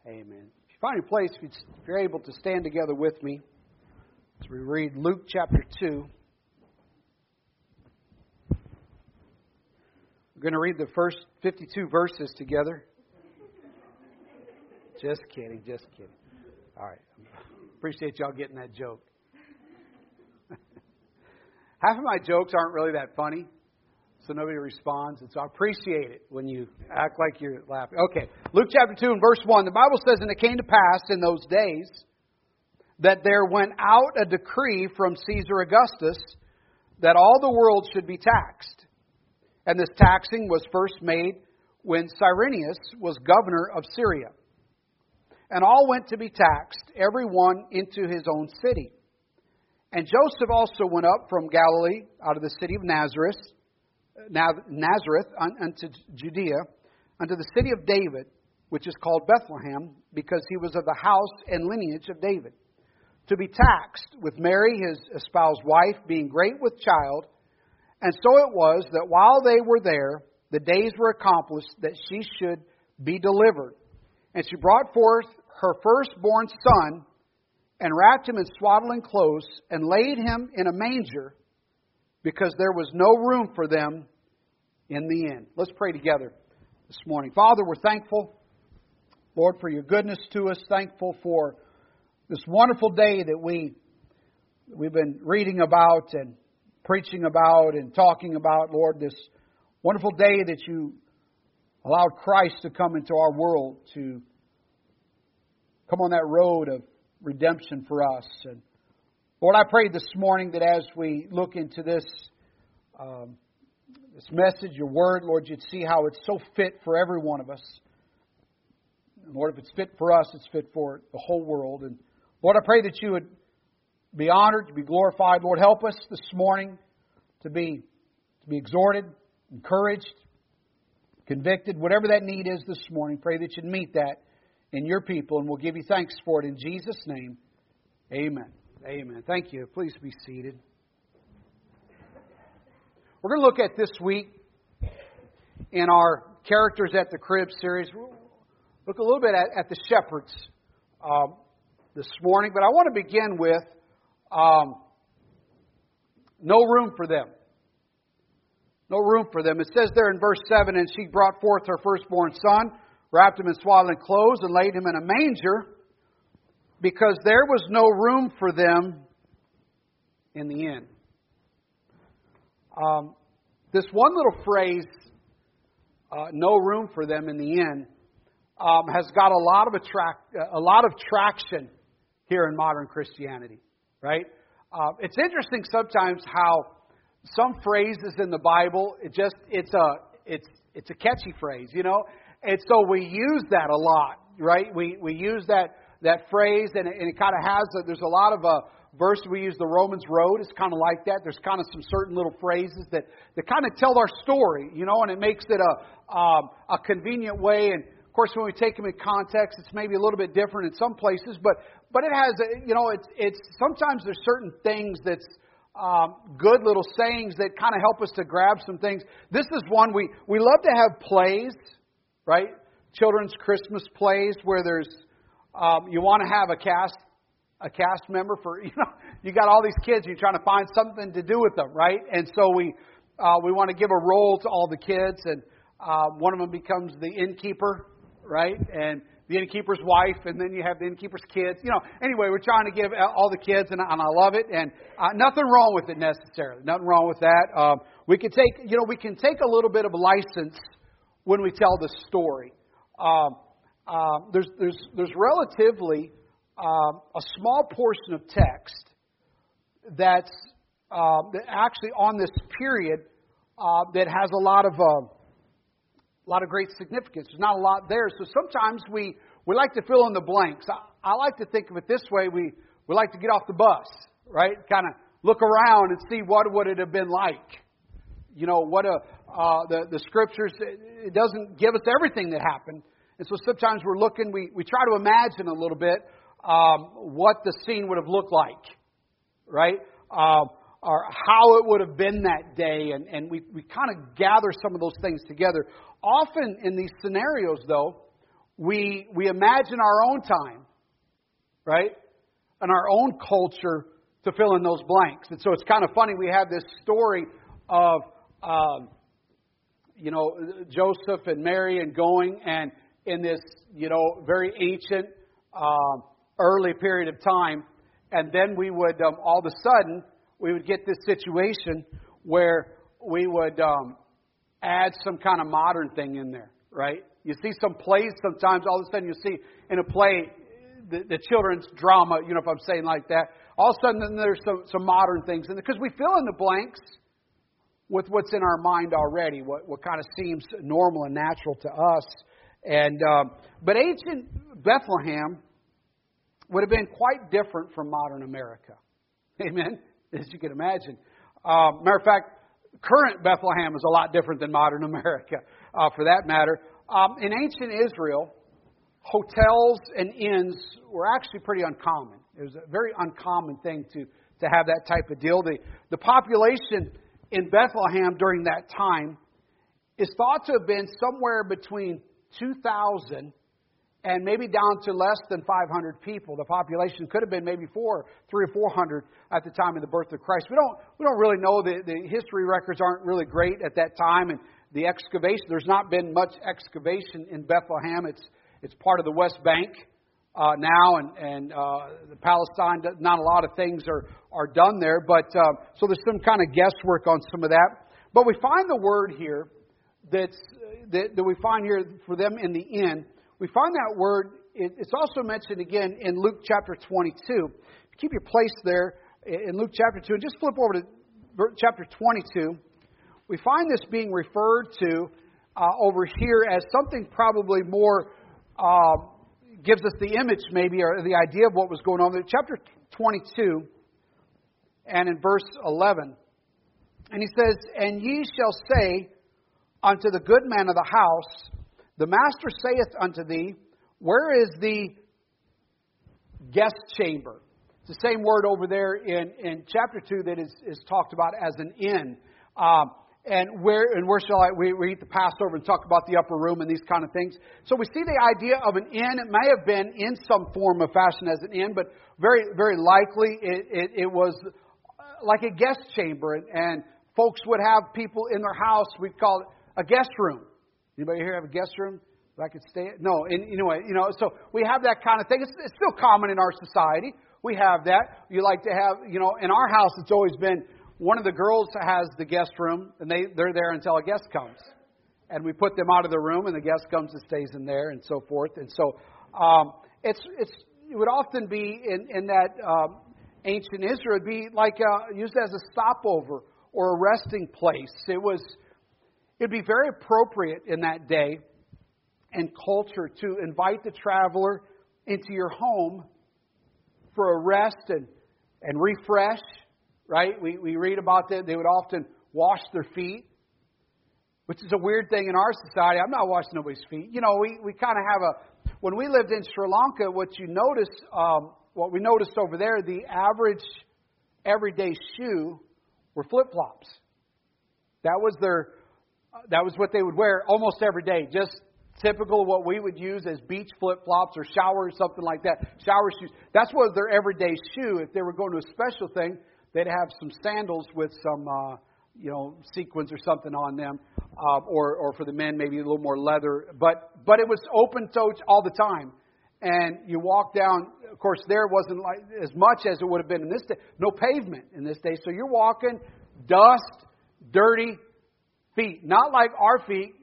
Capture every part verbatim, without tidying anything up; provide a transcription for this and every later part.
Amen. If you find your place, if you're able to stand together with me as we read Luke chapter two. We're going to read the first fifty-two verses together. Just kidding, just kidding. All right. Appreciate y'all getting that joke. Half of my jokes aren't really that funny, so nobody responds. And so I appreciate it when you act like you're laughing. Okay, Luke chapter two and verse one. The Bible says, "And it came to pass in those days that there went out a decree from Caesar Augustus that all the world should be taxed. And this taxing was first made when Cyrenius was governor of Syria. And all went to be taxed, every one into his own city. And Joseph also went up from Galilee, out of the city of Nazareth, Nazareth unto Judea, unto the city of David, which is called Bethlehem, because he was of the house and lineage of David, to be taxed with Mary, his espoused wife, being great with child. And so it was that while they were there, the days were accomplished that she should be delivered. And she brought forth her firstborn son, and wrapped him in swaddling clothes, and laid him in a manger, because there was no room for them in the inn." Let's pray together this morning. Father, we're thankful, Lord, for your goodness to us. Thankful for this wonderful day that we, we've been reading about and preaching about and talking about, Lord. This wonderful day that you allowed Christ to come into our world, to come on that road of redemption for us. And Lord, I pray this morning that as we look into this um, this message, your word, Lord, you'd see how it's so fit for every one of us. And Lord, if it's fit for us, it's fit for the whole world. And Lord, I pray that you would be honored, to be glorified. Lord, help us this morning to be to be exhorted, encouraged, convicted, whatever that need is this morning. Pray that you'd meet that in your people, and we'll give you thanks for it in Jesus' name. Amen. Amen. Thank you. Please be seated. We're going to look at this week in our Characters at the Crib series. We'll look a little bit at, at the shepherds um, this morning, but I want to begin with um, no room for them. No room for them. It says there in verse seven, "And she brought forth her firstborn son, wrapped him in swaddling clothes, and laid him in a manger, because there was no room for them in the inn." Um, this one little phrase, uh, "no room for them in the inn," um, has got a lot of attract, a lot of traction here in modern Christianity, right? Uh, it's interesting sometimes how some phrases in the Bible, it just it's a it's it's a catchy phrase, you know. And so we use that a lot, right? We we use that that phrase, and it, and it kind of has, a, there's a lot of uh, verses we use. The Romans Road is kind of like that. There's kind of some certain little phrases that, that kind of tell our story, you know, and it makes it a, um, a convenient way. And of course, when we take them in context, it's maybe a little bit different in some places, but but it has, a, you know, it's, it's sometimes there's certain things that's um, good little sayings that kind of help us to grab some things. This is one, we, we love to have plays, right? Children's Christmas plays where there's, um, you want to have a cast, a cast member for, you know, you got all these kids, you're trying to find something to do with them, right? And so we, uh, we want to give a role to all the kids, and uh, one of them becomes the innkeeper, right? And the innkeeper's wife, and then you have the innkeeper's kids. You know, anyway, we're trying to give all the kids, and, and I love it, and uh, nothing wrong with it necessarily. Nothing wrong with that. Um, we can take, you know, we can take a little bit of license when we tell the story. Um, uh, there's there's there's relatively uh, a small portion of text that's uh, that actually on this period uh, that has a lot of uh, a lot of great significance. There's not a lot there, so sometimes we, we like to fill in the blanks. I, I like to think of it this way: we we like to get off the bus, right? Kind of look around and see what would it have been like. You know, what a uh, the the scriptures, it doesn't give us everything that happened. And so sometimes we're looking, we, we try to imagine a little bit um, what the scene would have looked like, right? Uh, or how it would have been that day. And, and we, we kind of gather some of those things together. Often in these scenarios, though, we we imagine our own time, right? And our own culture to fill in those blanks. And so it's kind of funny. We have this story of, um, you know, Joseph and Mary and going and in this, you know, very ancient, um, early period of time. And then we would, um, all of a sudden, we would get this situation where we would um, add some kind of modern thing in there, right? You see some plays sometimes, all of a sudden you see in a play the, the children's drama, you know, if I'm saying like that. All of a sudden then there's some, some modern things in there because we fill in the blanks with what's in our mind already, what, what kind of seems normal and natural to us. And um, but ancient Bethlehem would have been quite different from modern America. Amen? As you can imagine. Um, matter of fact, current Bethlehem is a lot different than modern America, uh, for that matter. Um, in ancient Israel, hotels and inns were actually pretty uncommon. It was a very uncommon thing to, to have that type of deal. The, the population in Bethlehem during that time is thought to have been somewhere between two thousand and maybe down to less than five hundred people. The population could have been maybe four, three or four hundred at the time of the birth of Christ. We don't we don't really know. The, the history records aren't really great at that time, and the excavation. There's not been much excavation in Bethlehem. It's it's part of the West Bank uh, now, and and uh, the Palestine. Not a lot of things are are done there, but uh, so there's some kind of guesswork on some of that. But we find the word here that's that, that we find here for them in the inn. We find that word, it's also mentioned again in Luke chapter twenty-two. Keep your place there in Luke chapter two. And just flip over to chapter twenty-two. We find this being referred to uh, over here as something probably more, uh, gives us the image maybe, or the idea of what was going on there. Chapter twenty-two, and in verse eleven. And he says, "And ye shall say unto the good man of the house, the master saith unto thee, where is the guest chamber?" It's the same word over there in, in chapter two that is, is talked about as an inn. Um, and where and where shall I, we, we eat the Passover and talk about the upper room and these kind of things. So we see the idea of an inn. It may have been in some form of fashion as an inn, but very, very likely it, it, it was like a guest chamber. And, and folks would have people in their house. We'd call it a guest room. Anybody here have a guest room that I could stay at? No. And, you know, you know, so we have that kind of thing. It's, it's still common in our society. We have that. You like to have, you know, in our house, it's always been one of the girls has the guest room, and they, they're there until a guest comes. And we put them out of the room, and the guest comes and stays in there, and so forth. And so um, it's it's it would often be in, in that um, ancient Israel, it'd be like uh, used as a stopover or a resting place. It was It'd be very appropriate in that day and culture to invite the traveler into your home for a rest and, and refresh, right? We, we read about that. They would often wash their feet, which is a weird thing in our society. I'm not washing nobody's feet. You know, we, we kind of have a, when we lived in Sri Lanka, what you notice, um, what we noticed over there, the average everyday shoe were flip-flops. That was their... That was what they would wear almost every day. Just typical of what we would use as beach flip-flops or shower or something like that. Shower shoes. That's what their everyday shoe. If they were going to a special thing, they'd have some sandals with some, uh, you know, sequins or something on them. Uh, or, or for the men, maybe a little more leather. But but it was open-toed all the time. And you walk down, of course, there wasn't like as much as it would have been in this day. No pavement in this day. So you're walking, dust, dirty, feet, not like our feet,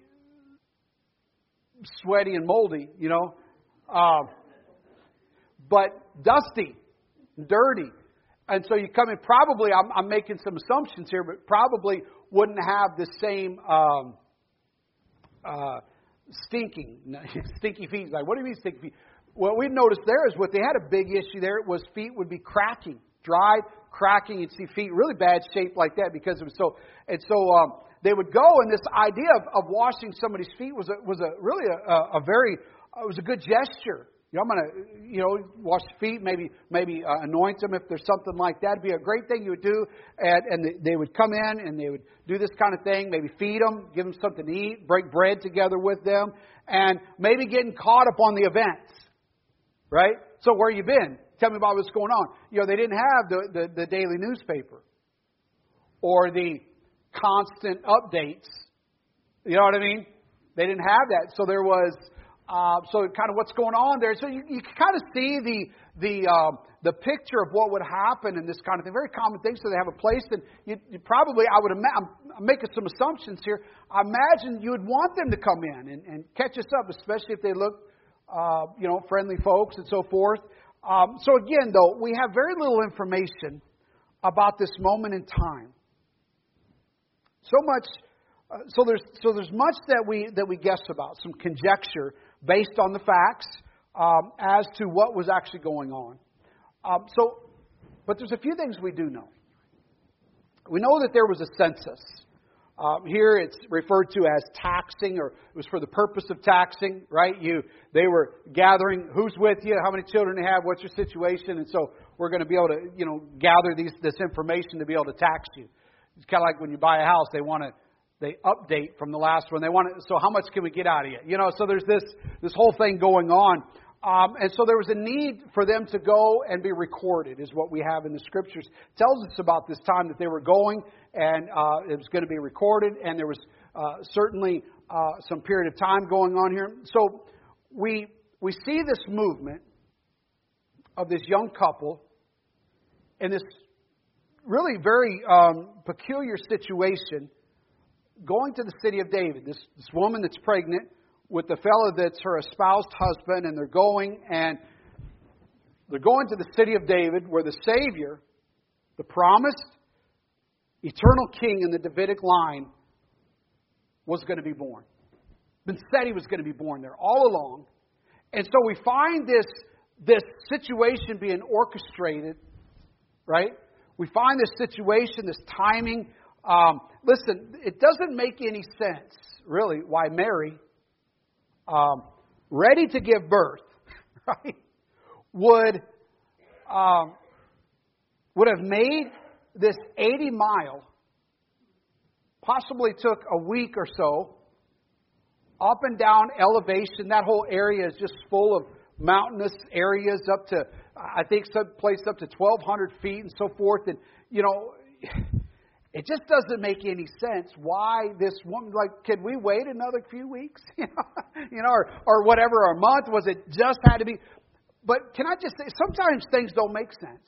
sweaty and moldy, you know, uh, but dusty, dirty. And so you come in, probably, I'm, I'm making some assumptions here, but probably wouldn't have the same um, uh, stinking, stinky feet. Like, what do you mean stinky feet? What we noticed there is what they had a big issue there was feet would be cracking, dry, cracking. You'd see feet really bad shape like that because it was so, and so, um, they would go, and this idea of, of washing somebody's feet was a, was a really a, a very, it was a good gesture You know, I'm going to, you know, wash feet, maybe maybe uh, anoint them if there's something like that. It'd be a great thing you would do. And, and they would come in and they would do this kind of thing. Maybe feed them, give them something to eat, break bread together with them, and maybe getting caught up on the events. Right? So where you been? Tell me about what's going on. You know, they didn't have the, the, the daily newspaper or the constant updates. You know what I mean? They didn't have that. So there was... Uh, so kind of what's going on there. So you, you can kind of see the the uh, the picture of what would happen in this kind of thing. Very common thing. So they have a place, and you, you probably, I would imagine, I'm making some assumptions here. I imagine you would want them to come in and, and catch us up, especially if they look, uh, you know, friendly folks and so forth. Um, so again, though, we have very little information about this moment in time. So much. Uh, so there's so there's much that we that we guess about, some conjecture based on the facts um, as to what was actually going on. Um, so, but there's a few things we do know. We know that there was a census. Um, here it's referred to as taxing, or it was for the purpose of taxing, right? You they were gathering who's with you, how many children you have, what's your situation, and so we're going to be able to you know gather these this information to be able to tax you. It's kind of like when you buy a house, they want to. They update from the last one. They want to, so how much can we get out of you? You know, so there's this this whole thing going on. Um, and so there was a need for them to go and be recorded, is what we have in the Scriptures. It tells us about this time that they were going, and uh, it was going to be recorded, and there was uh, certainly uh, some period of time going on here. So we we see this movement of this young couple in this really very um, peculiar situation, going to the city of David. This, this woman that's pregnant with the fellow that's her espoused husband, and they're going and they're going to the city of David, where the Savior, the promised eternal king in the Davidic line, was going to be born. Been said he was going to be born there all along. And so we find this, this situation being orchestrated, right? We find this situation, this timing. Um, listen, it doesn't make any sense, really, why Mary, um, ready to give birth, right, would um, would have made this eighty mile, possibly took a week or so, up and down elevation. That whole area is just full of mountainous areas up to, I think, some place up to twelve hundred feet and so forth. And, you know... It just doesn't make any sense why this woman, like, could we wait another few weeks? you know, you know, or, or whatever, or a month? Was it just had to be? But can I just say, sometimes things don't make sense.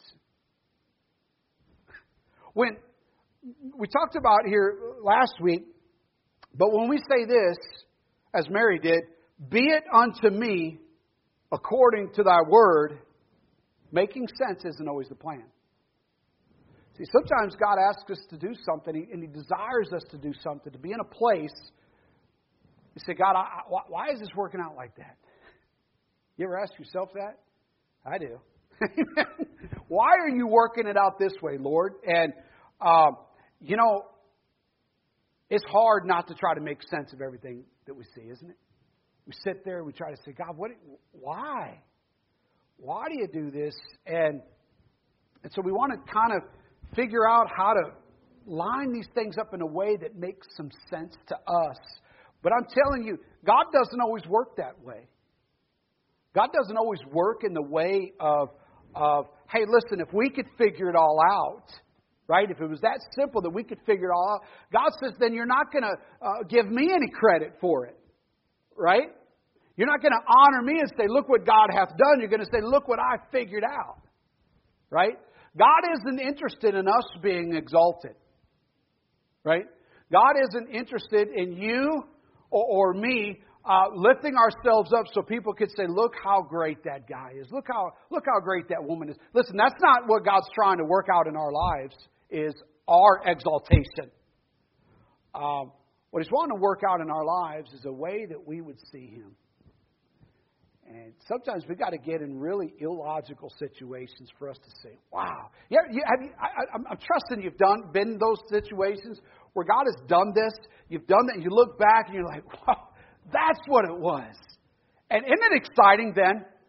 When we talked about here last week, but when we say this, as Mary did, be it unto me according to thy word, making sense isn't always the plan. See, sometimes God asks us to do something, and He desires us to do something, to be in a place. You say, God, I, I, why is this working out like that? You ever ask yourself that? I do. Why are you working it out this way, Lord? And, um, you know, it's hard not to try to make sense of everything that we see, isn't it? We sit there and we try to say, God, what? Why? Why do you do this? And, and so we want to kind of figure out how to line these things up in a way that makes some sense to us. But I'm telling you, God doesn't always work that way. God doesn't always work in the way of, of, hey, listen, if we could figure it all out, right? If it was that simple that we could figure it all out, God says, then you're not going to uh, give me any credit for it, right? You're not going to honor me and say, look what God hath done. You're going to say, look what I figured out, right? God isn't interested in us being exalted, right? God isn't interested in you or, or me uh, lifting ourselves up so people could say, look how great that guy is. Look how look how great that woman is. Listen, that's not what God's trying to work out in our lives, is our exaltation. Um, what He's wanting to work out in our lives is a way that we would see Him. And sometimes we got to get in really illogical situations for us to say, "Wow, yeah, you, have you, I, I'm, I'm trusting you've done been in those situations where God has done this. You've done that, and you look back and you're like, wow, that's what it was." And isn't it exciting then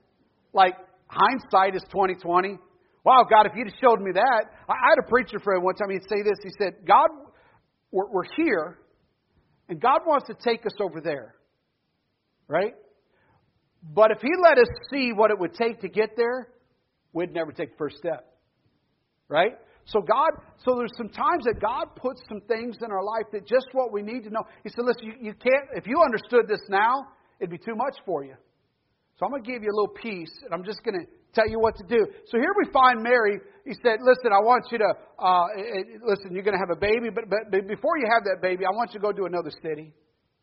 like hindsight is twenty twenty. Wow, God, if you'd have showed me that. I had a preacher friend one time, he'd say this. He said, God, we're, we're here, and God wants to take us over there. Right? But if He let us see what it would take to get there, we'd never take the first step. Right? So God, so there's some times that God puts some things in our life that just what we need to know. He said, listen, you, you can't, if you understood this now, it'd be too much for you. So I'm going to give you a little piece, and I'm just going to tell you what to do. So here we find Mary. He said, listen, I want you to, uh, listen, you're going to have a baby, but, but, but before you have that baby, I want you to go to another city.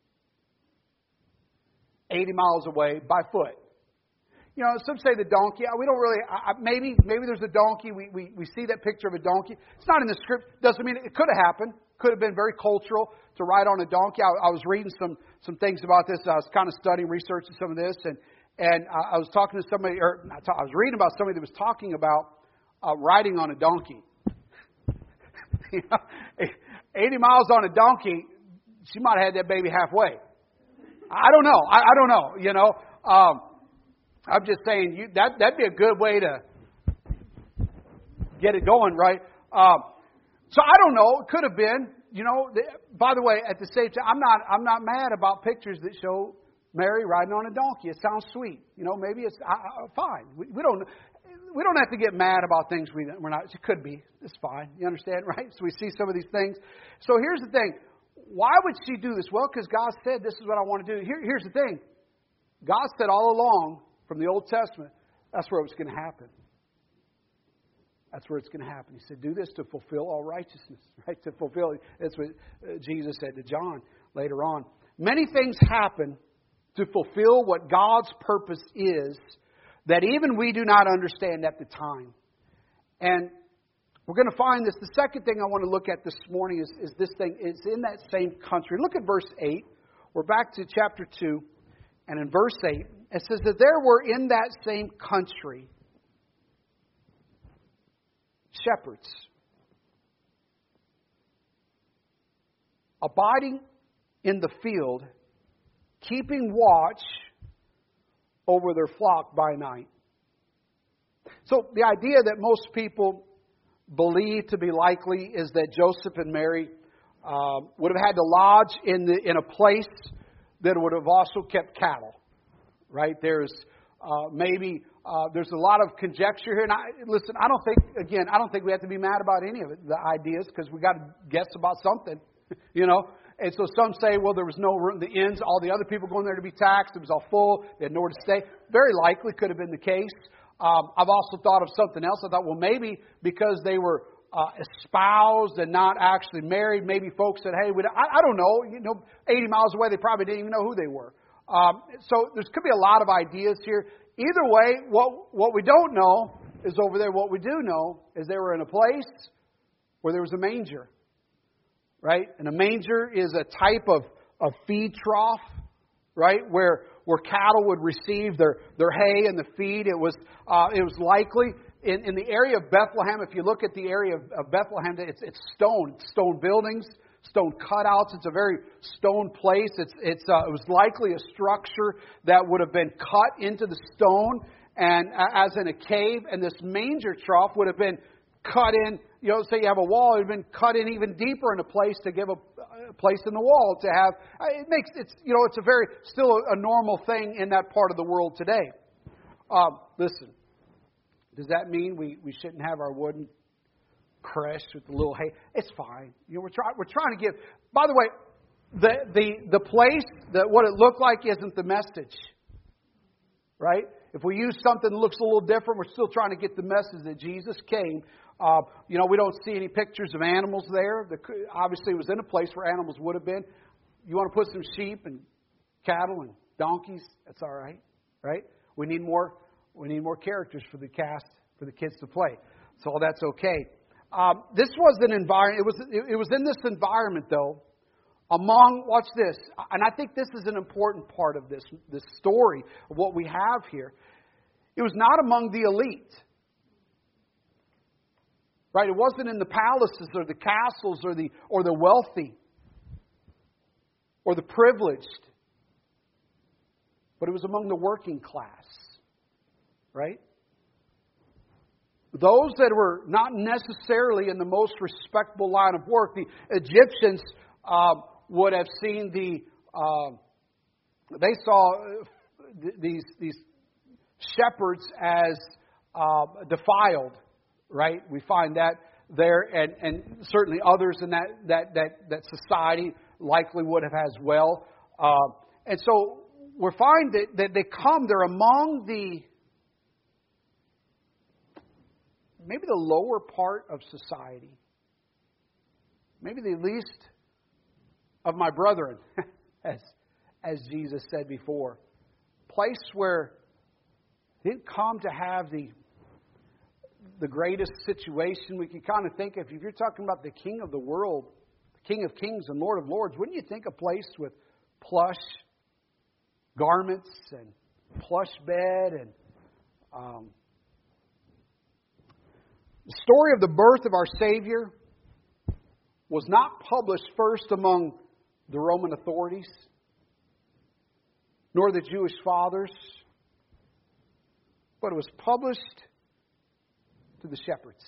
eighty miles away by foot. You know, some say the donkey. We don't really, I, maybe maybe there's a donkey. We, we, we see that picture of a donkey. It's not in the script. Doesn't mean it, it could have happened. Could have been very cultural to ride on a donkey. I, I was reading some some things about this. I was kind of studying, researching some of this. And, and I, I was talking to somebody, or not talk, I was reading about somebody that was talking about uh, riding on a donkey. You know, eighty miles on a donkey, she might have had that baby halfway. I don't know. I, I don't know. You know, um, I'm just saying you, that that'd be a good way to get it going, right? Um, so I don't know. It could have been. You know. The, by the way, at the same time, I'm not. I'm not mad about pictures that show Mary riding on a donkey. It sounds sweet. You know, maybe it's I, I, fine. We, we don't. We don't have to get mad about things we, we're not. It could be. It's fine. You understand, right? So we see some of these things. So here's the thing. Why would she do this? Well, because God said, this is what I want to do. Here, here's the thing. God said all along from the Old Testament, that's where it was going to happen. That's where it's going to happen. He said, do this to fulfill all righteousness. Right? To fulfill. That's what Jesus said to John later on. Many things happen to fulfill what God's purpose is that even we do not understand at the time. And we're going to find this. The second thing I want to look at this morning is, is this thing. It's in that same country. Look at verse eight. We're back to chapter two. And in verse eight, it says that there were in that same country shepherds abiding in the field, keeping watch over their flock by night. So the idea that most people believe to be likely is that Joseph and Mary uh, would have had to lodge in the in a place that would have also kept cattle. Right? There's uh, maybe uh, there's a lot of conjecture here. And I, listen, I don't think again, I don't think we have to be mad about any of it, the ideas, because we got to guess about something. You know. And so some say, well, there was no room. The inns, all the other people going there to be taxed. It was all full. They had nowhere to stay. Very likely could have been the case. Um, I've also thought of something else. I thought, well, maybe because they were uh, espoused and not actually married, maybe folks said, hey, we don't, I, I don't know. You know, eighty miles away, they probably didn't even know who they were. Um, so there could be a lot of ideas here. Either way, what what we don't know is over there. What we do know is they were in a place where there was a manger. Right? And a manger is a type of, of feed trough, right? Where where cattle would receive their, their hay and the feed. It was uh, it was likely in, in the area of Bethlehem. If you look at the area of, of Bethlehem, it's it's stone, stone buildings, stone cutouts. It's a very stone place. It's it's uh, it was likely a structure that would have been cut into the stone and uh, as in a cave. And this manger trough would have been cut in. You know, say you have a wall, it would have been cut in even deeper in a place to give a, a place in the wall to have. It makes it's you know it's a very still a, a normal thing in that part of the world today. Um, listen, does that mean we, we shouldn't have our wooden creche with the little hay? It's fine. You know, we're trying we're trying to give. By the way, the the the place that what it looked like isn't the message, right? If we use something that looks a little different, we're still trying to get the message that Jesus came. Uh, you know, we don't see any pictures of animals there. The, obviously, it was in a place where animals would have been. You want to put some sheep and cattle and donkeys? That's all right, right? We need more. We need more characters for the cast for the kids to play. So that's okay. Um, this was an environment. It was it, it was in this environment though. Among, watch this, and I think this is an important part of this, this story of what we have here. It was not among the elite. Right? It wasn't in the palaces or the castles or the or the wealthy or the privileged. But it was among the working class. right? Those that were not necessarily in the most respectable line of work. The Egyptians uh, would have seen the, uh, they saw these, these shepherds as uh, defiled, right? We find that there, and, and certainly others in that, that, that, that society likely would have as well. Uh, and so we find that, that they come, they're among the maybe the lower part of society. Maybe the least of my brethren, as, as Jesus said before. Place where they didn't come to have the, the greatest situation. We can kind of think, if you're talking about the King of the world, the King of kings and Lord of lords, wouldn't you think a place with plush garments and plush bed and um, the story of the birth of our Savior was not published first among the Roman authorities, nor the Jewish fathers, but it was published to the shepherds.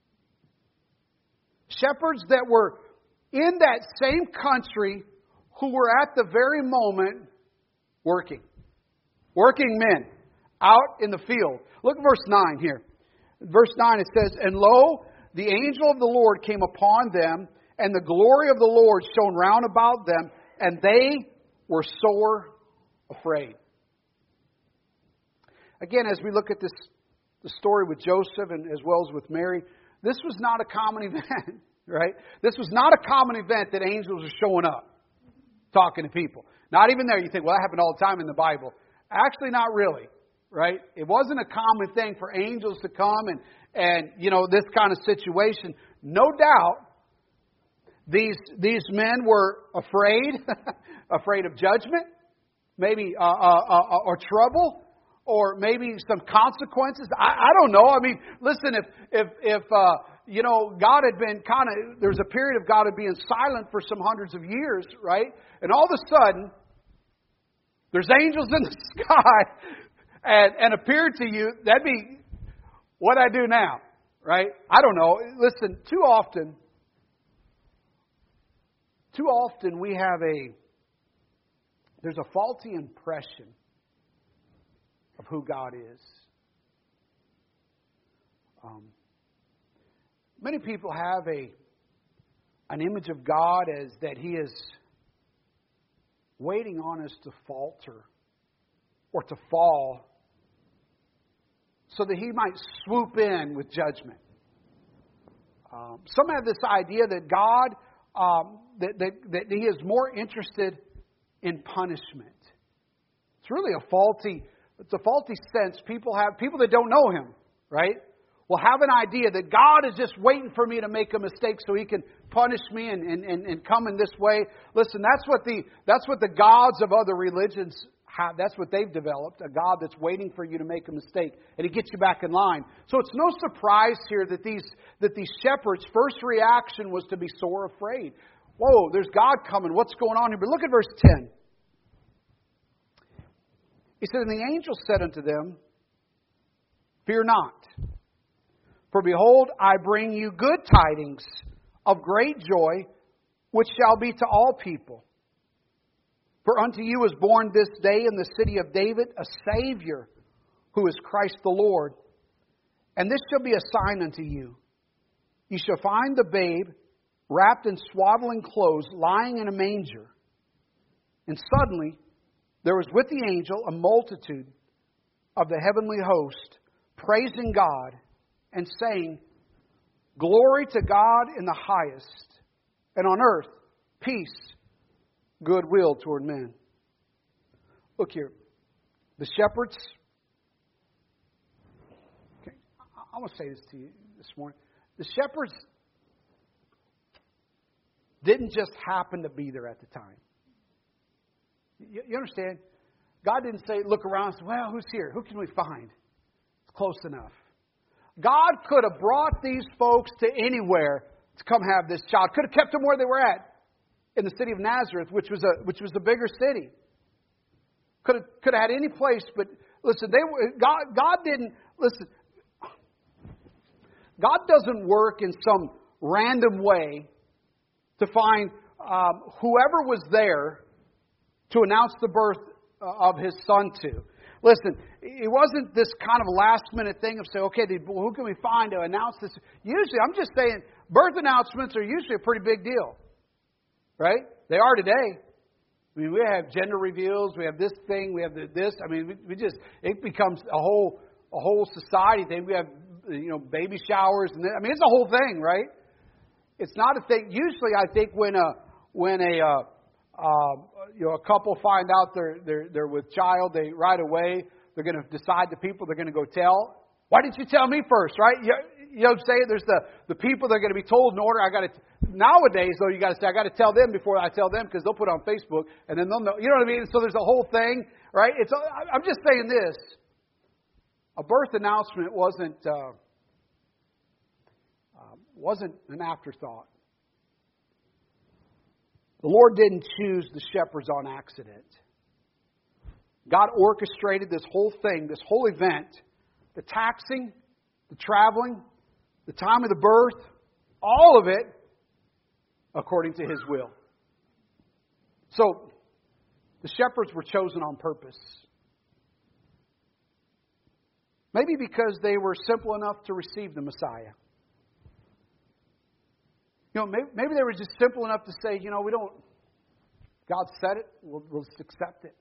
Shepherds that were in that same country who were at the very moment working. Working men out in the field. Look at verse nine here. Verse nine it says, "And lo, the angel of the Lord came upon them, and the glory of the Lord shone round about them, and they were sore afraid." Again, as we look at this the story with Joseph and as well as with Mary, this was not a common event, right? This was not a common event that angels are showing up, talking to people. Not even there. You think, well, that happened all the time in the Bible. Actually, not really. Right? It wasn't a common thing for angels to come and, and you know, this kind of situation. No doubt, these these men were afraid, afraid of judgment, maybe uh, uh, uh, or trouble, or maybe some consequences. I, I don't know. I mean, listen, if if if uh, you know, God had been kind of, there's a period of God had being silent for some hundreds of years, right? And all of a sudden, there's angels in the sky. And, and appeared to you, that'd be what I do now, right? I don't know. Listen, too often, too often we have a, there's a faulty impression of who God is. Um, many people have a, an image of God as that He is waiting on us to falter or to fall, so that He might swoop in with judgment. Um, some have this idea that God, um, that, that, that He is more interested in punishment. It's really a faulty, it's a faulty sense. People have, people that don't know Him, right, will have an idea that God is just waiting for me to make a mistake so He can punish me and, and, and, and come in this way. Listen, that's what the that's what the gods of other religions have. That's what they've developed, a God that's waiting for you to make a mistake and He gets you back in line. So it's no surprise here that these that these shepherds' first reaction was to be sore afraid. Whoa, there's God coming. What's going on here? But look at verse ten. He said, "And the angel said unto them, Fear not, for behold, I bring you good tidings of great joy, which shall be to all people. For unto you is born this day in the city of David a Savior, who is Christ the Lord. And this shall be a sign unto you. You shall find the babe wrapped in swaddling clothes, lying in a manger." And suddenly there was with the angel a multitude of the heavenly host, praising God and saying, "Glory to God in the highest, and on earth peace, goodwill toward men." Look here. The shepherds. Okay, I want to say this to you this morning. The shepherds didn't just happen to be there at the time. You, you understand? God didn't say, look around and say, well, who's here? Who can we find? It's close enough. God could have brought these folks to anywhere to come have this child. Could have kept them where they were at, in the city of Nazareth, which was a which was a bigger city. Could have, could have had any place, but listen, they were, God, God didn't, listen, God doesn't work in some random way to find um, whoever was there to announce the birth of His Son to. Listen, it wasn't this kind of last minute thing of saying, okay, who can we find to announce this? Usually, I'm just saying, birth announcements are usually a pretty big deal. Right? They are today. I mean, we have gender reveals, we have this thing, we have this. I mean, we, we just, it becomes a whole a whole society thing. We have, you know, baby showers. And I mean, it's a whole thing, right? It's not a thing. Usually, I think when a, when a, uh, uh, you know, a couple find out they're, they're, they're with child, they right away, they're going to decide the people they're going to go tell. Why didn't you tell me first, right? You, you know what I'm saying? There's the, the people that are going to be told in order. I got to, nowadays though, you got to say, I got to tell them before I tell them, because they'll put it on Facebook and then they'll know, you know what I mean? So there's a whole thing, right? It's, I'm just saying this. A birth announcement wasn't, uh, uh, wasn't an afterthought. The Lord didn't choose the shepherds on accident. God orchestrated this whole thing, this whole event, the taxing, the traveling, the time of the birth, all of it according to His will. So, the shepherds were chosen on purpose. Maybe because they were simple enough to receive the Messiah. You know, maybe, maybe they were just simple enough to say, you know, we don't, God said it, we'll, we'll just accept it.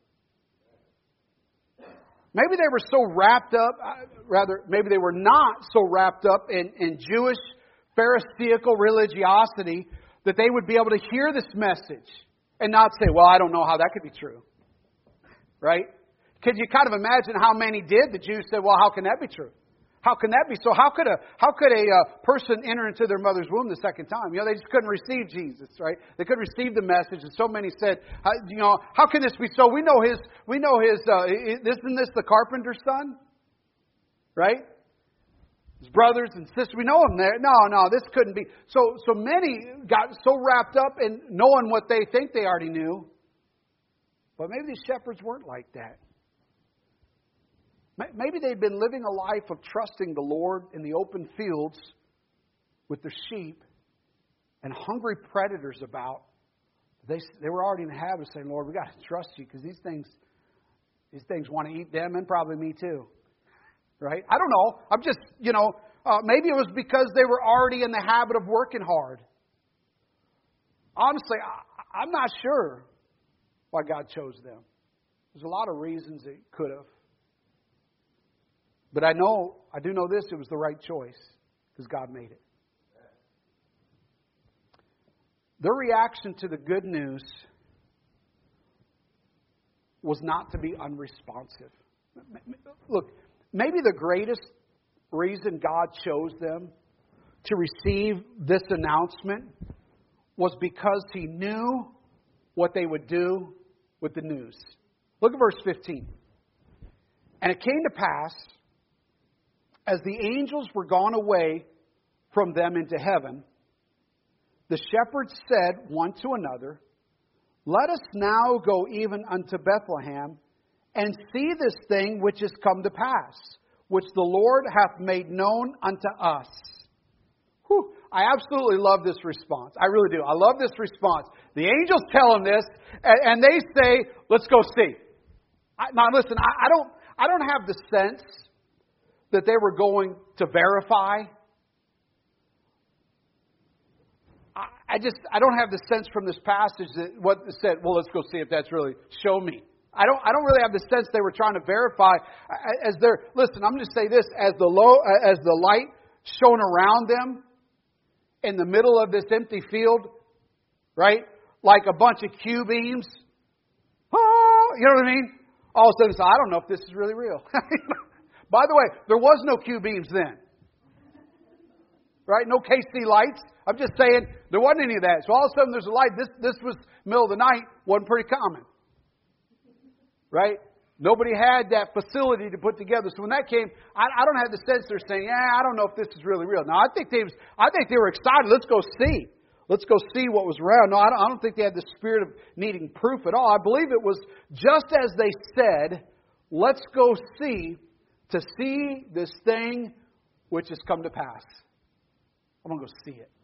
Maybe they were so wrapped up, rather, maybe they were not so wrapped up in, in Jewish Pharisaical religiosity that they would be able to hear this message and not say, well, I don't know how that could be true. Right? Could you kind of imagine how many did? The Jews said, well, how can that be true? How can that be? So how could a how could a uh, person enter into their mother's womb the second time? You know, they just couldn't receive Jesus, right? They couldn't receive the message, and so many said, uh, you know, how can this be so? We know his, we know his. Uh, isn't this the carpenter's son? Right? His brothers and sisters, we know him there. No, no, this couldn't be. So, so many got so wrapped up in knowing what they think they already knew, but maybe these shepherds weren't like that. Maybe they'd been living a life of trusting the Lord in the open fields with their sheep and hungry predators about. They, they were already in the habit of saying, Lord, we got to trust you because these things, these things want to eat them and probably me too. Right? I don't know. I'm just, you know, uh, maybe it was because they were already in the habit of working hard. Honestly, I, I'm not sure why God chose them. There's a lot of reasons it could have. But I know, I do know this, it was the right choice because God made it. Their reaction to the good news was not to be unresponsive. Look, maybe the greatest reason God chose them to receive this announcement was because He knew what they would do with the news. Look at verse fifteen. And it came to pass, as the angels were gone away from them into heaven, the shepherds said one to another, Let us now go even unto Bethlehem, and see this thing which is come to pass, which the Lord hath made known unto us. Whew, I absolutely love this response. I really do. I love this response. The angels tell them this, and, and they say, let's go see. I, now listen, I, I don't I don't have the sense that they were going to verify. I, I just, I don't have the sense from this passage that what it said, well, let's go see if that's really, show me. I don't, I don't really have the sense they were trying to verify as they're, listen, I'm going to say this, as the low, as the light shone around them in the middle of this empty field, right? Like a bunch of Q beams. Oh, you know what I mean? All of a sudden, so I don't know if this is really real. By the way, there was no Q beams then. Right? No K C lights. I'm just saying there wasn't any of that. So all of a sudden there's a light. This this was middle of the night. Wasn't pretty common. Right? Nobody had that facility to put together. So when that came, I, I don't have the sense they're saying, yeah, I don't know if this is really real. Now I think they was, I think they were excited. Let's go see. Let's go see what was around. No, I don't, I don't think they had the spirit of needing proof at all. I believe it was just as they said let's go see to see this thing which has come to pass. I'm going to go see it.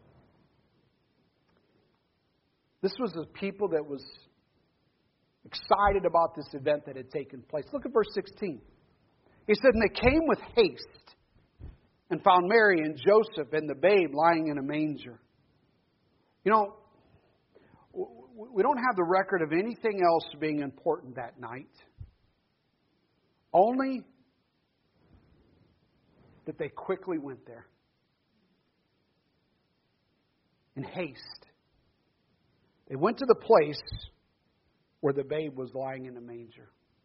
This was a people that was excited about this event that had taken place. Look at verse sixteen. He said, and they came with haste and found Mary and Joseph and the babe lying in a manger. You know, we don't have the record of anything else being important that night. Only that they quickly went there. In haste. They went to the place where the babe was lying in a manger.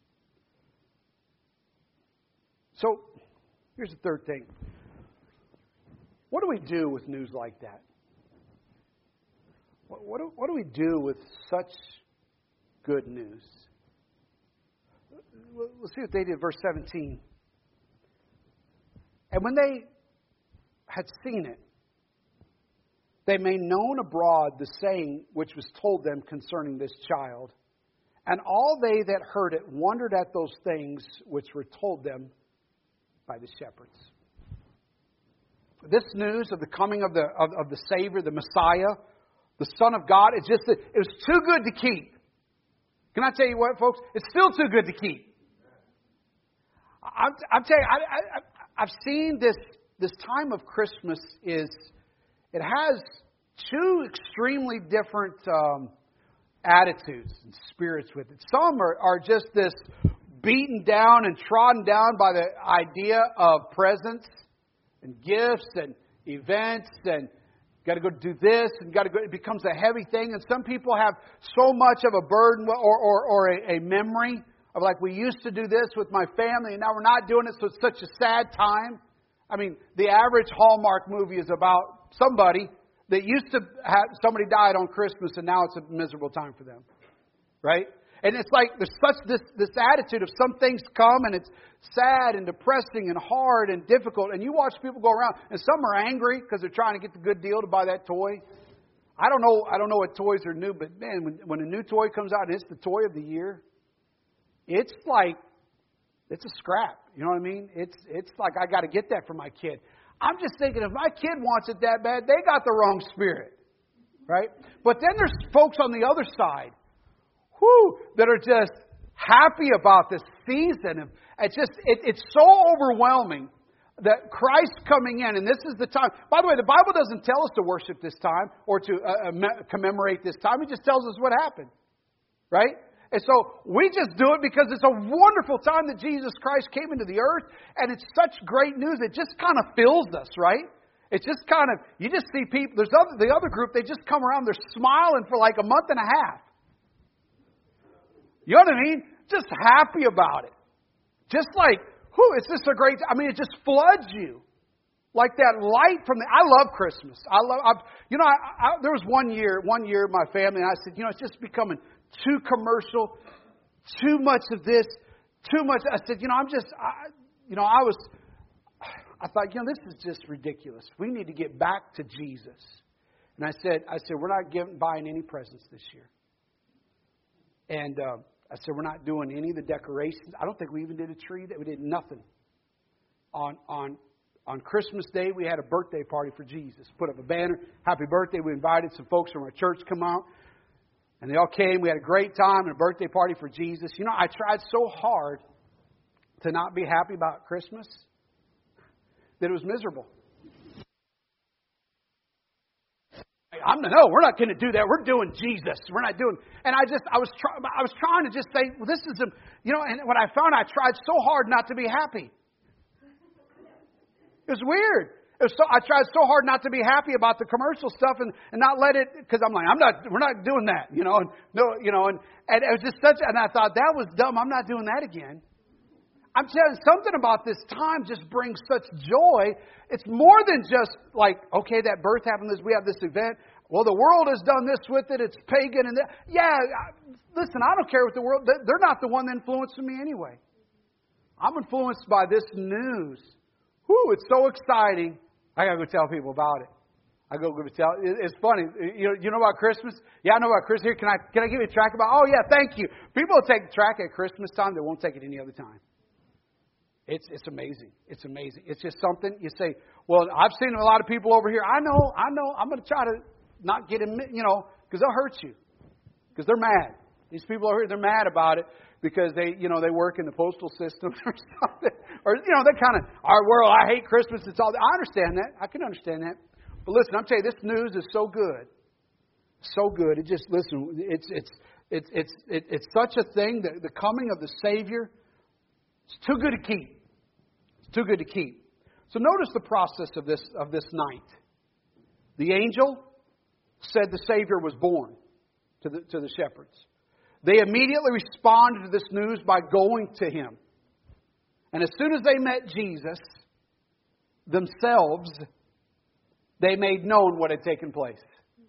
So, here's the third thing. What do we do with news like that? What, what, do, what do we do with such good news? Let's see what they did, verse seventeen. And when they had seen it, they made known abroad the saying which was told them concerning this child. And all they that heard it wondered at those things which were told them by the shepherds. This news of the coming of the of, of the Savior, the Messiah, the Son of God, it's just that it was too good to keep. Can I tell you what, folks? It's still too good to keep. I'm, I'm telling you, I, I, I've seen this this time of Christmas is it has two extremely different um, attitudes and spirits with it. Some are, are just this beaten down and trodden down by the idea of presents and gifts and events and got to go do this and got to go. It becomes a heavy thing, and some people have so much of a burden or or, or a, a memory of like we used to do this with my family, and now we're not doing it, so it's such a sad time. I mean, the average Hallmark movie is about somebody that used to have somebody died on Christmas, and now it's a miserable time for them, right? And it's like there's such this this attitude of some things come and it's sad and depressing and hard and difficult. And you watch people go around, and some are angry because they're trying to get the good deal to buy that toy. I don't know. I don't know what toys are new, but man, when when a new toy comes out and it's the toy of the year, it's like it's a scrap. You know what I mean? It's it's like I got to get that for my kid. I'm just thinking if my kid wants it that bad, they got the wrong spirit, right? But then there's folks on the other side. Whew, that are just happy about this season. It's just, it, it's so overwhelming that Christ coming in, and this is the time. By the way, the Bible doesn't tell us to worship this time or to uh, commemorate this time. It just tells us what happened, right? And so we just do it because it's a wonderful time that Jesus Christ came into the earth, and it's such great news. It just kind of fills us, right? It's just kind of, you just see people, there's other, the other group, they just come around, they're smiling for like a month and a half. You know what I mean? Just happy about it. Just like, whew, it's just a great, I mean, it just floods you. Like that light from the, I love Christmas. I love, I've, you know, I, I, there was one year, one year my family and I said, you know, it's just becoming too commercial, too much of this, too much. I said, you know, I'm just, I, you know, I was, I thought, you know, this is just ridiculous. We need to get back to Jesus. And I said, I said, we're not giving, buying any presents this year. And, uh, I said, we're not doing any of the decorations. I don't think we even did a tree. That we did nothing. On on on Christmas Day, we had a birthday party for Jesus. Put up a banner, happy birthday. We invited some folks from our church to come out. And they all came. We had a great time and a birthday party for Jesus. You know, I tried so hard to not be happy about Christmas that it was miserable. I'm no, we're not going to do that. We're doing Jesus. We're not doing. And I just, I was, try, I was trying to just say, well, this is a, you know. And what I found, I tried so hard not to be happy. It was weird. It was so, I tried so hard not to be happy about the commercial stuff and, and not let it, because I'm like, I'm not, we're not doing that, you know. And no, you know, and, and it was just such. And I thought that was dumb. I'm not doing that again. I'm telling you, something about this time just brings such joy. It's more than just like, okay, that birth happened, this, we have this event. Well, the world has done this with it. It's pagan. And that. Yeah, listen, I don't care what the world, they're not the one influencing me anyway. I'm influenced by this news. Whew, it's so exciting. I got to go tell people about it. I go give a tell. It's funny. You know, you know about Christmas? Yeah, I know about Christmas. Here, can I can I give you a track about? Oh yeah, thank you. People will take the track at Christmas time. They won't take it any other time. It's it's amazing. It's amazing. It's just something you say. Well, I've seen a lot of people over here. I know. I know. I'm going to try to not get them. You know, because they'll hurt you. Because they're mad. These people over here, they're mad about it because they, you know, they work in the postal system or something. Or you know, they kind of, our world. I hate Christmas. It's all. I understand that. I can understand that. But listen, I'm telling you, this news is so good, so good. It just listen. It's it's it's it's it's, it's such a thing that the coming of the Savior. It's too good to keep. It's too good to keep. So notice the process of this of this night. The angel said the Savior was born to the to the shepherds. They immediately responded to this news by going to Him. And as soon as they met Jesus themselves, they made known what had taken place.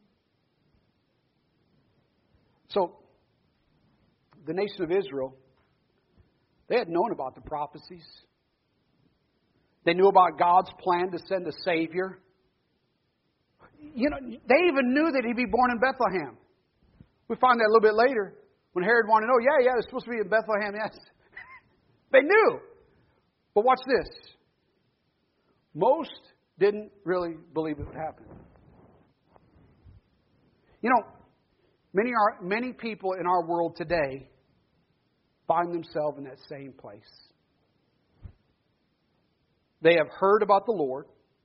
So, the nation of Israel, they had known about the prophecies. They knew about God's plan to send a Savior. You know, they even knew that He'd be born in Bethlehem. We find that a little bit later when Herod wanted to know, yeah, yeah, they're supposed to be in Bethlehem, yes. They knew. But watch this. Most didn't really believe it would happen. You know, many are many people in our world today find themselves in that same place. They have heard about the Lord.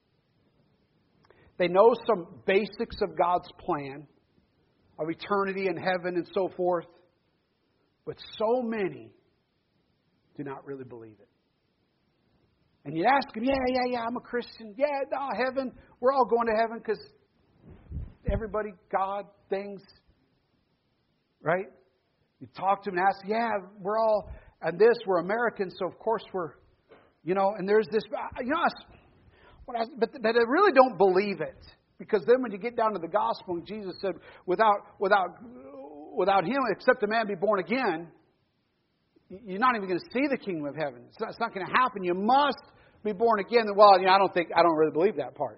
They know some basics of God's plan, of eternity and heaven and so forth. But so many do not really believe it. And you ask them, yeah, yeah, yeah, I'm a Christian. Yeah, no, heaven, we're all going to heaven because everybody, God, things, right? You talk to them and ask, yeah, we're all, and this, we're Americans, so of course we're, you know, and there's this, you know, what I, but, but they really don't believe it. Because then when you get down to the gospel, and Jesus said, without, without, without Him, except a man be born again, you're not even going to see the kingdom of heaven. It's not, it's not going to happen. You must be born again. Well, you know, I don't think, I don't really believe that part.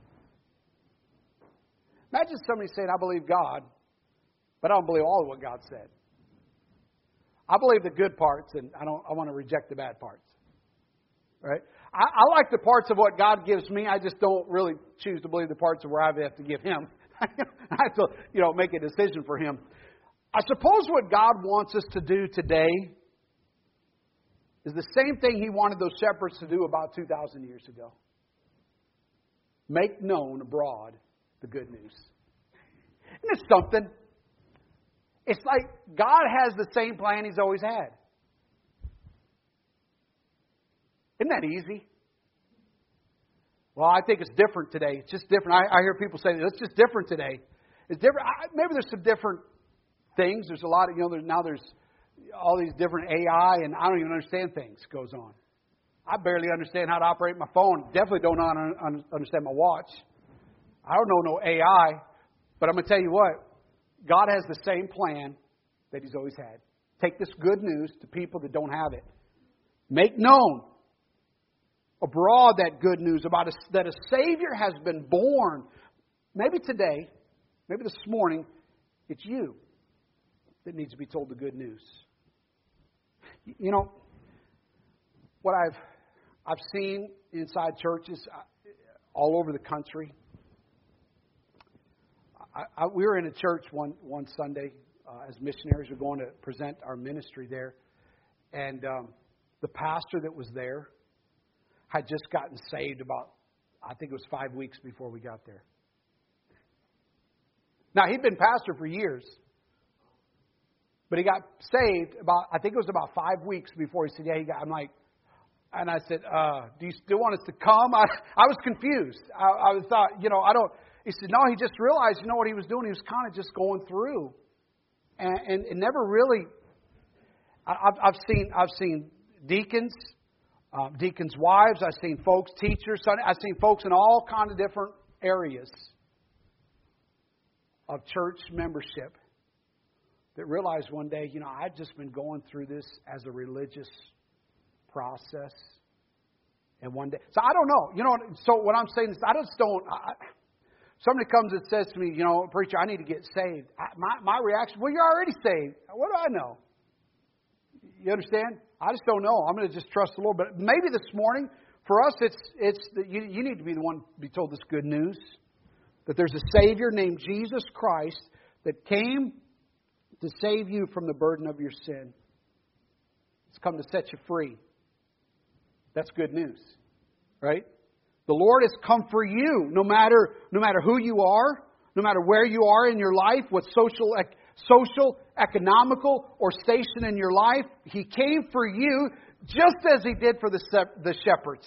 Imagine somebody saying, I believe God, but I don't believe all of what God said. I believe the good parts, and I don't. I want to reject the bad parts. Right? I, I like the parts of what God gives me. I just don't really choose to believe the parts of where I have to give Him. I have to, you know, make a decision for Him. I suppose what God wants us to do today is the same thing He wanted those shepherds to do about two thousand years ago. Make known abroad the good news. Isn't it something? It's like God has the same plan He's always had. Isn't that easy? Well, I think it's different today. It's just different. I, I hear people say, it's just different today. It's different. I, maybe there's some different things. There's a lot of, you know, there's, now there's all these different A I, and I don't even understand things goes on. I barely understand how to operate my phone. Definitely don't un- understand my watch. I don't know no A I. But I'm going to tell you what. God has the same plan that He's always had. Take this good news to people that don't have it. Make known abroad that good news about a, that a Savior has been born. Maybe today, maybe this morning, it's you that needs to be told the good news. You know, what I've I've seen inside churches all over the country. I, I, we were in a church one one Sunday uh, as missionaries. We're going to present our ministry there, and um, the pastor that was there had just gotten saved about, I think it was five weeks before we got there. Now, he'd been pastor for years, but he got saved about, I think it was about five weeks before he said, yeah, he got, I'm like, and I said, uh, do you still want us to come? I, I was confused. I, I thought, you know, I don't, he said, no, he just realized, you know what he was doing? He was kind of just going through and, and, and never really, I, I've, I've seen, I've seen deacons, Um, deacons' wives. I've seen folks, teachers. I've seen folks in all kinds of different areas of church membership that realized one day, you know, I've just been going through this as a religious process. And one day, so I don't know. You know, so what I'm saying is, I just don't. I, Somebody comes and says to me, you know, preacher, I need to get saved. I, my, my reaction, well, you're already saved. What do I know? You understand? I just don't know. I'm going to just trust the Lord. But maybe this morning, for us, it's it's the, you, you need to be the one to be told this good news. That there's a Savior named Jesus Christ that came to save you from the burden of your sin. It's come to set you free. That's good news. Right? The Lord has come for you, no matter no matter who you are, no matter where you are in your life, what social, social, economical, or station in your life. He came for you just as He did for the, the shepherds.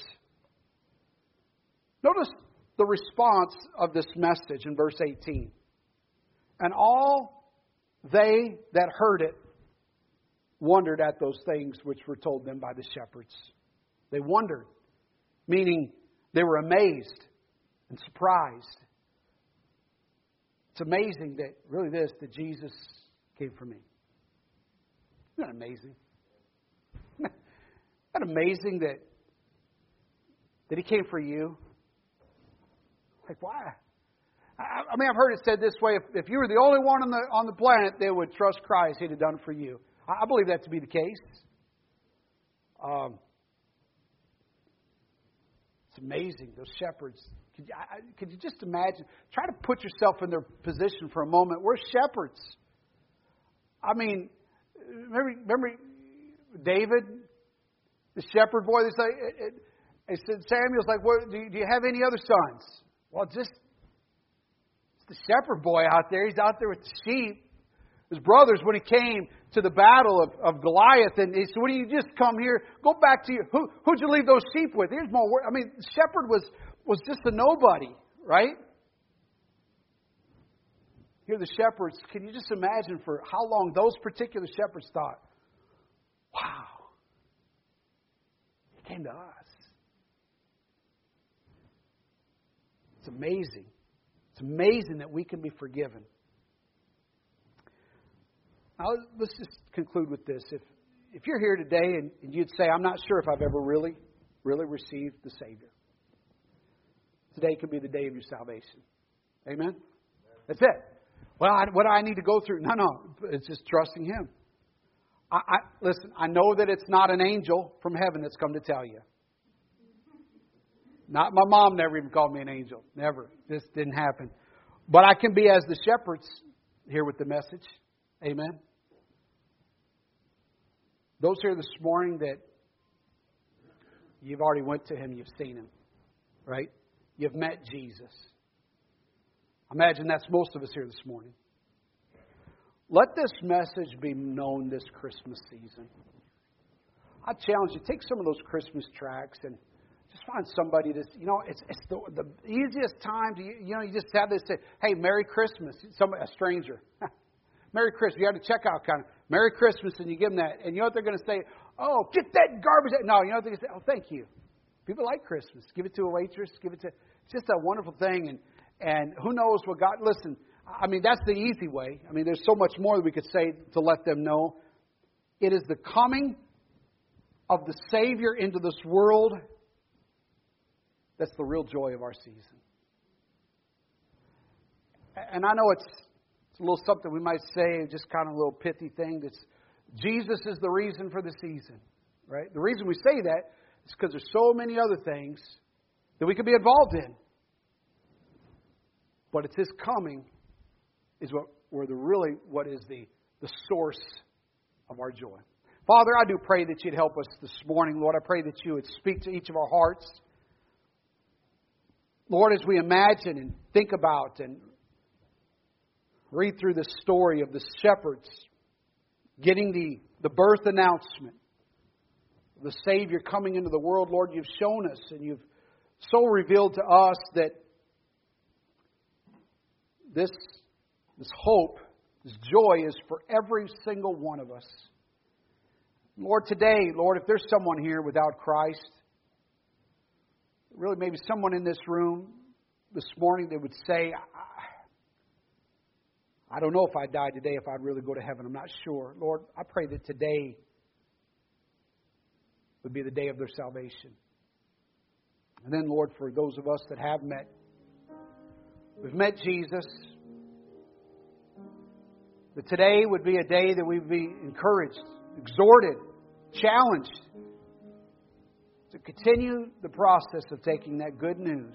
Notice the response of this message in verse eighteen. And all they that heard it wondered at those things which were told them by the shepherds. They wondered, meaning they were amazed and surprised. It's amazing that, really this, that Jesus came for me. Isn't that amazing? Isn't that amazing that, that He came for you? Like, why? I, I mean, I've heard it said this way, if, if you were the only one on the, on the planet that would trust Christ, He'd have done for you. I, I believe that to be the case. Um, It's amazing, those shepherds. Could you, I, could you just imagine? Try to put yourself in their position for a moment. We're shepherds. I mean, remember, remember David, the shepherd boy? They say, it, it, it said Samuel's like, well, do, you, do you have any other sons? Well, just it's the shepherd boy out there. He's out there with the sheep. His brothers, when he came to the battle of, of Goliath, and he said, "What do you just come here? Go back to you. Who who'd you leave those sheep with?" Here's more work. I mean, the shepherd was was just a nobody, right? Here, the shepherds. Can you just imagine for how long those particular shepherds thought, "Wow, He came to us." It's amazing. It's amazing that we can be forgiven. Now, let's just conclude with this. If if you're here today and, and you'd say, I'm not sure if I've ever really, really received the Savior, today could be the day of your salvation. Amen? That's it. Well, I, what do I need to go through? No, no. It's just trusting Him. I, I listen, I know that it's not an angel from heaven that's come to tell you. Not my mom never even called me an angel. Never. This didn't happen. But I can be as the shepherds here with the message. Amen. Those here this morning that you've already went to Him, you've seen Him, right? You've met Jesus. Imagine that's most of us here this morning. Let this message be known this Christmas season. I challenge you, take some of those Christmas tracts and just find somebody to, you know, it's it's the, the easiest time to, you know, you just have this say, hey, Merry Christmas. Somebody, a stranger. Merry Christmas. You have to check out kind of Merry Christmas, and you give them that. And you know what they're going to say? Oh, get that garbage out. No, you know what they're going to say? Oh, thank you. People like Christmas. Give it to a waitress. Give it to. It's just a wonderful thing. And and who knows what God. Listen, I mean that's the easy way. I mean there's so much more that we could say to let them know. It is the coming of the Savior into this world. That's the real joy of our season. And I know it's. It's a little something we might say, just kind of a little pithy thing. That's Jesus is the reason for the season, right? The reason we say that is because there's so many other things that we could be involved in. But it's His coming is what where the really what is the the source of our joy. Father, I do pray that You'd help us this morning, Lord. I pray that You would speak to each of our hearts, Lord, as we imagine and think about and read through the story of the shepherds getting the, the birth announcement, the Savior coming into the world. Lord, You've shown us and You've so revealed to us that this, this hope, this joy is for every single one of us. Lord, today, Lord, if there's someone here without Christ, really maybe someone in this room this morning that would say, I don't know if I died today, if I'd really go to heaven. I'm not sure. Lord, I pray that today would be the day of their salvation. And then, Lord, for those of us that have met We've met Jesus. That today would be a day that we'd be encouraged, exhorted, challenged to continue the process of taking that good news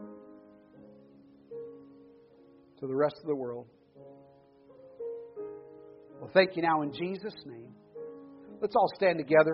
to the rest of the world. Well, thank you now in Jesus' name. Let's all stand together.